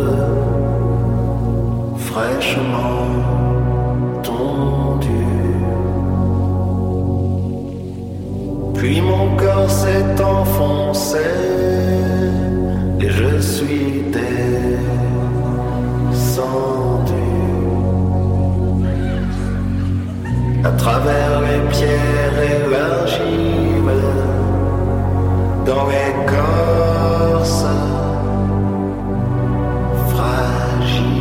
fraîchement tondue. Puis mon corps s'est enfoncé et je suis descendu à travers les pierres et l'argile, dans l'écorce fragile.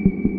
Thank you.